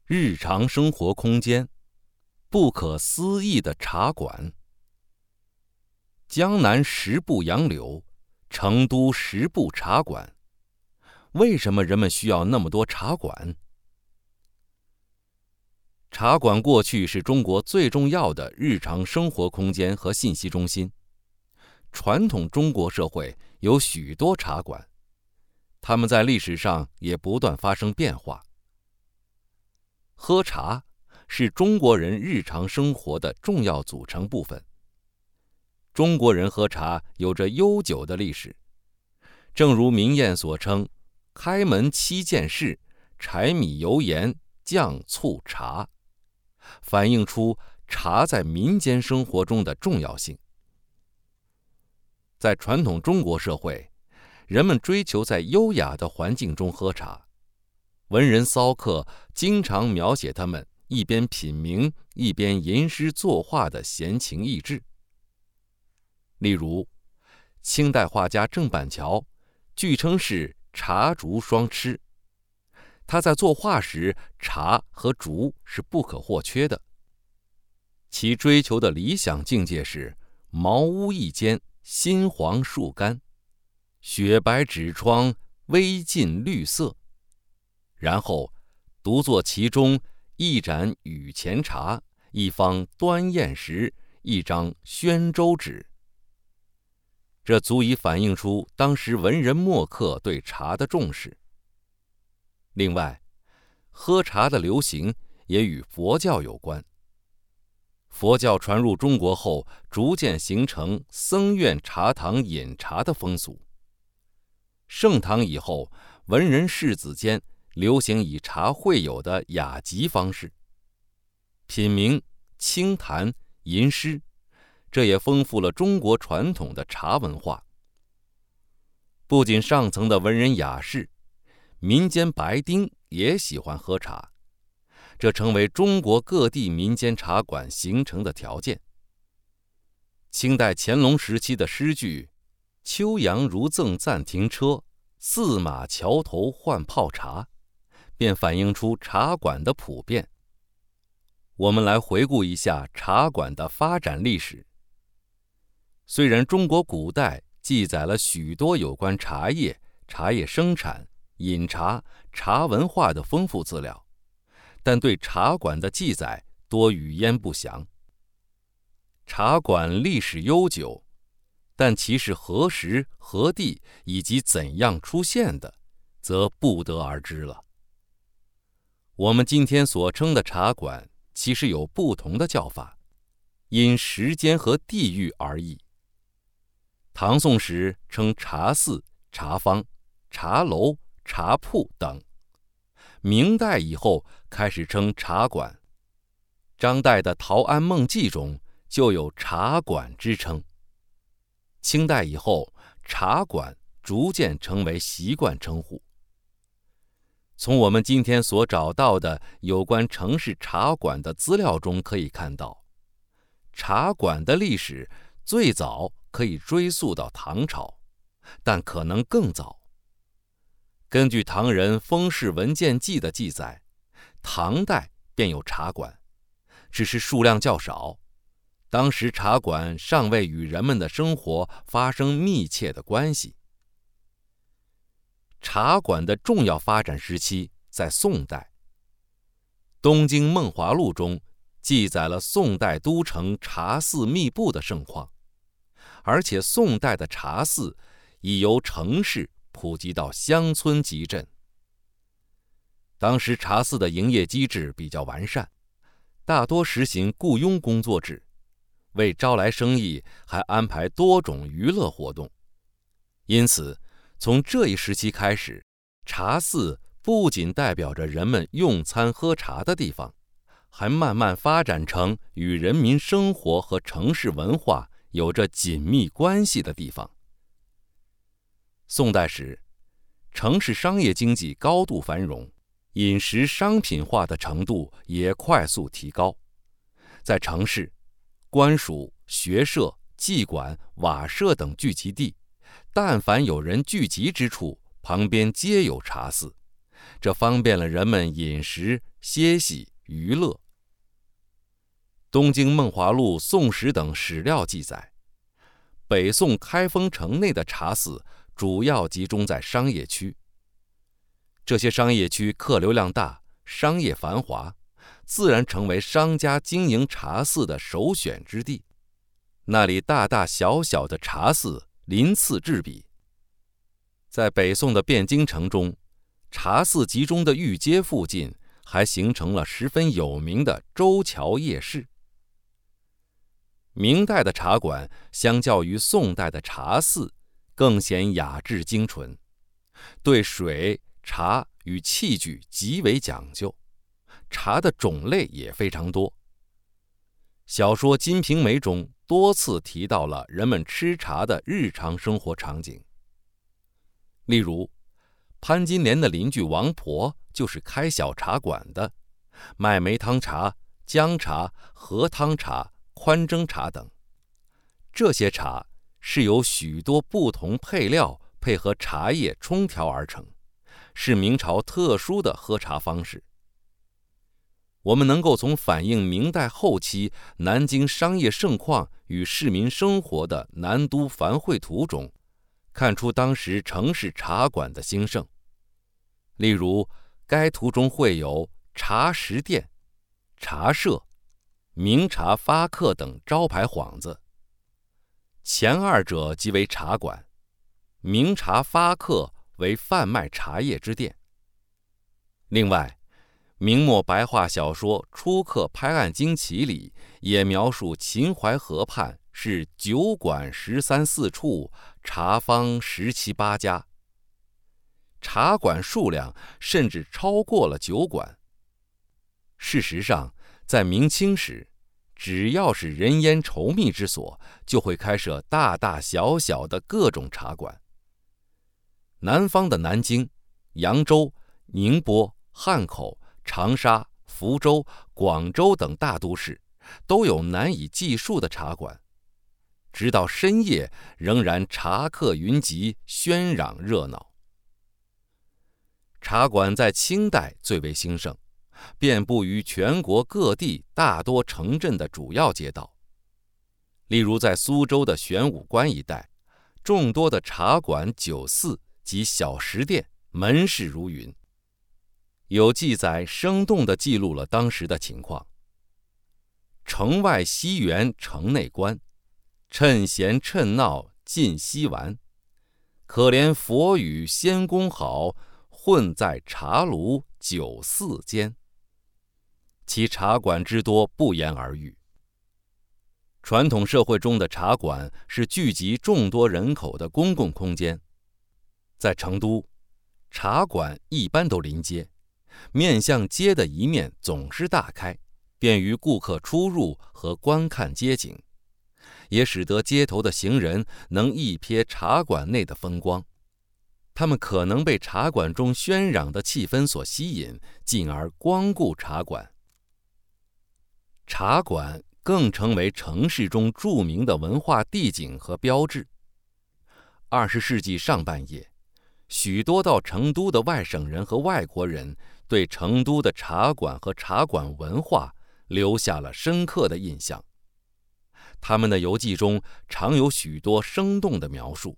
日常生活空间，不可思议的茶馆。江南10部杨柳，成都10部茶馆。为什么人们需要那么多茶馆？茶馆过去是中国最重要的日常生活空间和信息中心。传统中国社会有许多茶馆，它们在历史上也不断发生变化。喝茶是中国人日常生活的重要组成部分。中国人喝茶有着悠久的历史，正如民谚所称，开门7件事，柴米油盐酱醋茶，反映出茶在民间生活中的重要性。在传统中国社会，人们追求在优雅的环境中喝茶。文人骚客经常描写他们一边品茗一边吟诗作画的闲情逸致。例如，清代画家郑板桥据称是茶竹双痴，他在作画时，茶和竹是不可或缺的。其追求的理想境界是茅屋一间，新黄树干，雪白纸窗，微浸绿色。然后独坐其中，一盏雨前茶，一方端砚石，一张宣州纸。这足以反映出当时文人墨客对茶的重视。另外，喝茶的流行也与佛教有关。佛教传入中国后，逐渐形成僧院茶堂饮茶的风俗。盛唐以后，文人士子间流行以茶会友的雅集方式，品茗、清谈、吟诗，这也丰富了中国传统的茶文化。不仅上层的文人雅士，民间白丁也喜欢喝茶，这成为中国各地民间茶馆形成的条件。清代乾隆时期的诗句“秋阳如赠暂停车，驷马桥头换泡茶”便反映出茶馆的普遍。我们来回顾一下茶馆的发展历史。虽然中国古代记载了许多有关茶叶、茶叶生产、饮茶、茶文化的丰富资料，但对茶馆的记载多语焉不详。茶馆历史悠久，但其是何时何地以及怎样出现的，则不得而知了。我们今天所称的茶馆，其实有不同的叫法，因时间和地域而异。唐宋时称茶肆、茶坊、茶楼、茶铺等，明代以后开始称茶馆。张岱的《陶庵梦记》中就有茶馆之称。清代以后，茶馆逐渐成为习惯称呼。从我们今天所找到的有关城市茶馆的资料中可以看到，茶馆的历史最早可以追溯到唐朝，但可能更早。根据唐人《封氏文鉴记》的记载，唐代便有茶馆，只是数量较少。当时茶馆尚未与人们的生活发生密切的关系。茶馆的重要发展时期在宋代。《东京梦华录》中记载了宋代都城茶肆密布的盛况，而且宋代的茶肆已由城市普及到乡村集镇。当时茶肆的营业机制比较完善，大多实行雇佣工作制，为招来生意还安排多种娱乐活动。因此从这一时期开始，茶肆不仅代表着人们用餐喝茶的地方，还慢慢发展成与人民生活和城市文化有着紧密关系的地方。宋代时，城市商业经济高度繁荣，饮食商品化的程度也快速提高。在城市，官署、学社、妓馆、瓦舍等聚集地，但凡有人聚集之处，旁边皆有茶肆，这方便了人们饮食、 歇息、娱乐。东京梦华录、宋史等史料记载，北宋开封城内的茶肆主要集中在商业区。这些商业区客流量大，商业繁华，自然成为商家经营茶肆的首选之地。那里大大小小的茶肆鳞次栉比。在北宋的汴京城中，茶肆集中的御街附近还形成了十分有名的周桥夜市。明代的茶馆相较于宋代的茶肆更显雅致精纯，对水、茶与器具极为讲究，茶的种类也非常多。小说《金瓶梅》中多次提到了人们吃茶的日常生活场景。例如，潘金莲的邻居王婆就是开小茶馆的，卖梅汤茶、姜茶、荷汤茶、宽蒸茶等。这些茶是由许多不同配料配合茶叶冲调而成，是明朝特殊的喝茶方式。我们能够从反映明代后期南京商业盛况与市民生活的南都繁会图中，看出当时城市茶馆的兴盛。例如，该图中会有茶食店、茶社、名茶发客等招牌幌子。前二者即为茶馆，名茶发客为贩卖茶叶之店。另外，明末白话小说《初刻拍案惊奇》里也描述秦淮河畔是酒馆13、14处，茶坊17、18家，茶馆数量甚至超过了酒馆。事实上，在明清时，只要是人烟稠密之所，就会开设大大小小的各种茶馆。南方的南京、扬州、宁波、汉口、长沙、福州、广州等大都市都有难以计数的茶馆，直到深夜仍然茶客云集，喧嚷热闹。茶馆在清代最为兴盛，遍布于全国各地大多城镇的主要街道。例如在苏州的玄武关一带，众多的茶馆、酒肆及小食店门市如云。有记载生动地记录了当时的情况。城外西园城内关，趁闲趁闹尽嬉玩。可怜佛语仙公好，混在茶炉酒肆间。其茶馆之多不言而喻。传统社会中的茶馆是聚集众多人口的公共空间。在成都，茶馆一般都临街，面向街的一面总是大开，便于顾客出入和观看街景，也使得街头的行人能一瞥茶馆内的风光。他们可能被茶馆中喧嚷的气氛所吸引，进而光顾茶馆。茶馆更成为城市中著名的文化地景和标志。20世纪上半叶，许多到成都的外省人和外国人对成都的茶馆和茶馆文化留下了深刻的印象。他们的游记中常有许多生动的描述。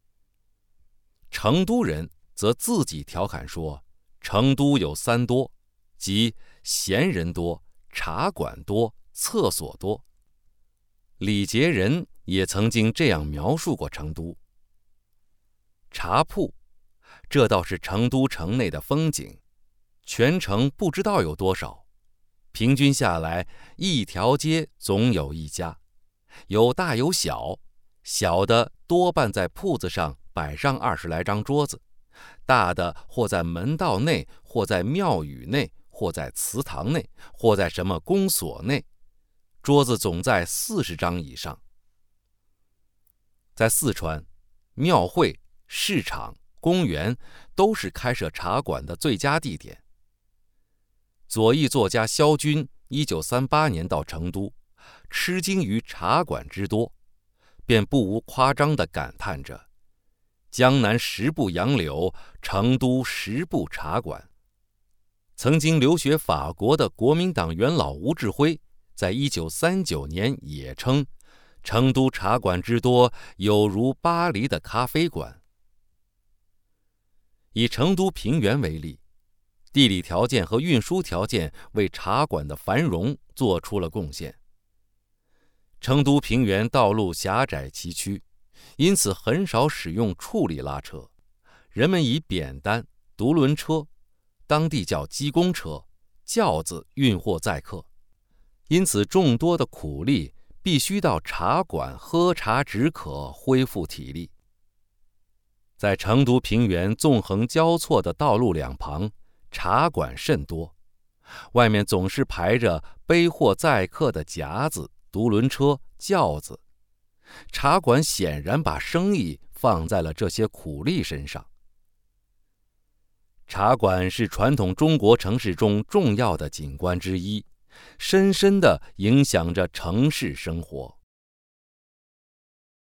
成都人则自己调侃说，成都有3多，即闲人多、茶馆多、厕所多。李孑人也曾经这样描述过成都。茶铺，这倒是成都城内的风景，全城不知道有多少，平均下来一条街总有一家，有大有小，小的多半在铺子上摆上20来张桌子，大的或在门道内，或在庙宇内，或在祠堂内，或在什么公所内，桌子总在40张以上。在四川，庙会、市场、公园都是开设茶馆的最佳地点。左翼作家萧军1938年到成都，吃惊于茶馆之多，便不无夸张地感叹着：江南10部杨柳，成都10部茶馆。 曾经留学法国的国民党元老吴志辉在1939年也称，成都茶馆之多，有如巴黎的咖啡馆。以成都平原为例，地理条件和运输条件为茶馆的繁荣做出了贡献。成都平原道路狭窄崎岖，因此很少使用处理拉车，人们以扁担、独轮车，当地叫鸡公车、轿子运货载客。因此众多的苦力必须到茶馆喝茶止渴，恢复体力。在成都平原纵横交错的道路两旁，茶馆甚多，外面总是排着背货载客的夹子、独轮车、轿子。茶馆显然把生意放在了这些苦力身上。茶馆是传统中国城市中重要的景观之一，深深地影响着城市生活。